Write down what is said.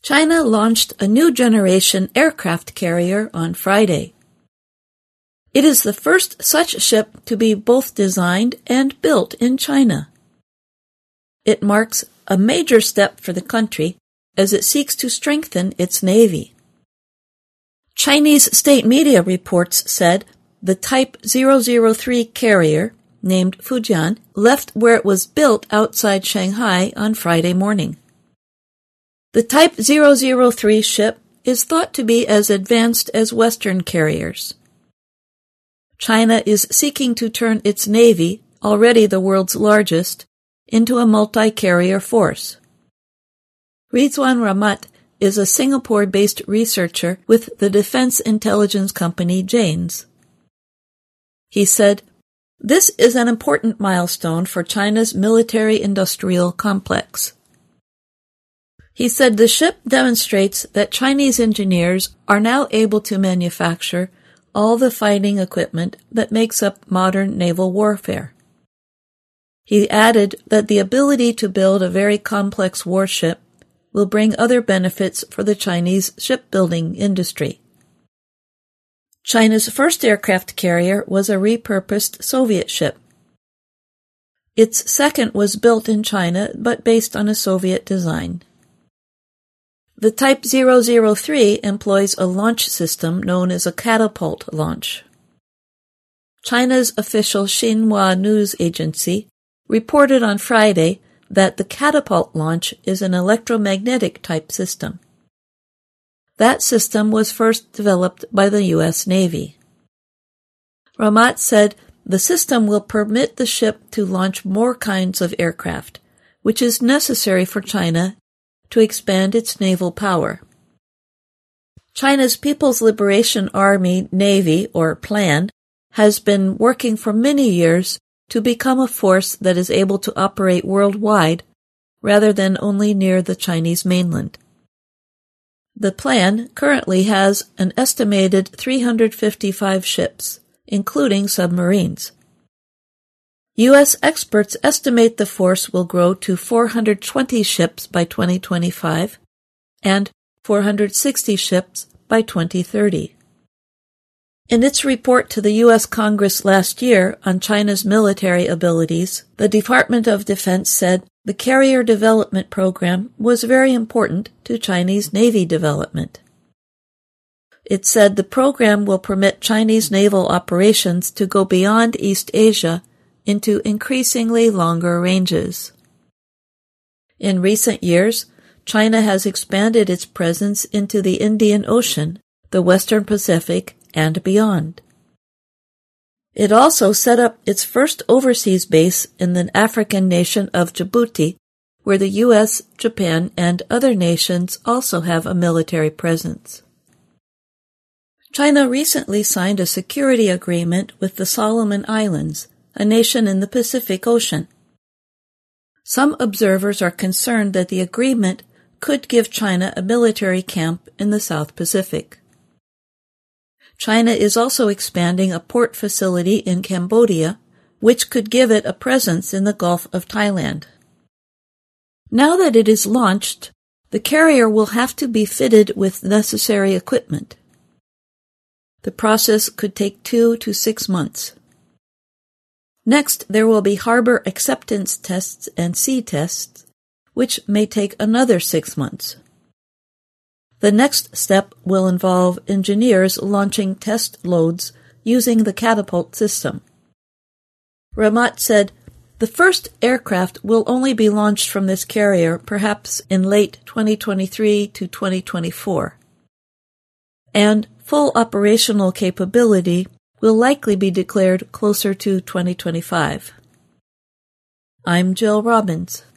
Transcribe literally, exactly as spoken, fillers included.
China launched a new generation aircraft carrier on Friday. It is the first such ship to be both designed and built in China. It marks a major step for the country as it seeks to strengthen its navy. Chinese state media reports said the Type zero zero three carrier, named Fujian, left where it was built outside Shanghai on Friday morning. The Type zero zero three ship is thought to be as advanced as Western carriers. China is seeking to turn its navy, already the world's largest, into a multi-carrier force. Rizwan Rahmat is a Singapore-based researcher with the defense intelligence company Janes. He said, "This is an important milestone for China's military-industrial complex." He said the ship demonstrates that Chinese engineers are now able to manufacture all the fighting equipment that makes up modern naval warfare. He added that the ability to build a very complex warship will bring other benefits for the Chinese shipbuilding industry. China's first aircraft carrier was a repurposed Soviet ship. Its second was built in China but based on a Soviet design. The Type zero zero three employs a launch system known as a catapult launch. China's official Xinhua news agency reported on Friday that the catapult launch is an electromagnetic type system. That system was first developed by the U S Navy. Rahmat said the system will permit the ship to launch more kinds of aircraft, which is necessary for China to expand its naval power. China's People's Liberation Army Navy, or PLAN, has been working for many years to become a force that is able to operate worldwide rather than only near the Chinese mainland. The plan currently has an estimated three hundred fifty-five ships, including submarines. U S experts estimate the force will grow to four hundred twenty ships by twenty twenty-five and four hundred sixty ships by twenty thirty. In its report to the U S Congress last year on China's military abilities, the Department of Defense said the carrier development program was very important to Chinese Navy development. It said the program will permit Chinese naval operations to go beyond East Asia into increasingly longer ranges. In recent years, China has expanded its presence into the Indian Ocean, the Western Pacific, and beyond. It also set up its first overseas base in the African nation of Djibouti, where the U S, Japan, and other nations also have a military presence. China recently signed a security agreement with the Solomon Islands, a nation in the Pacific Ocean. Some observers are concerned that the agreement could give China a military camp in the South Pacific. China is also expanding a port facility in Cambodia, which could give it a presence in the Gulf of Thailand. Now that it is launched, the carrier will have to be fitted with necessary equipment. The process could take two to six months. Next, there will be harbor acceptance tests and sea tests, which may take another six months. The next step will involve engineers launching test loads using the catapult system. Rahmat said, "The first aircraft will only be launched from this carrier perhaps in late twenty twenty-three to twenty twenty-four. And full operational capability will likely be declared closer to twenty twenty-five. I'm Jill Robbins.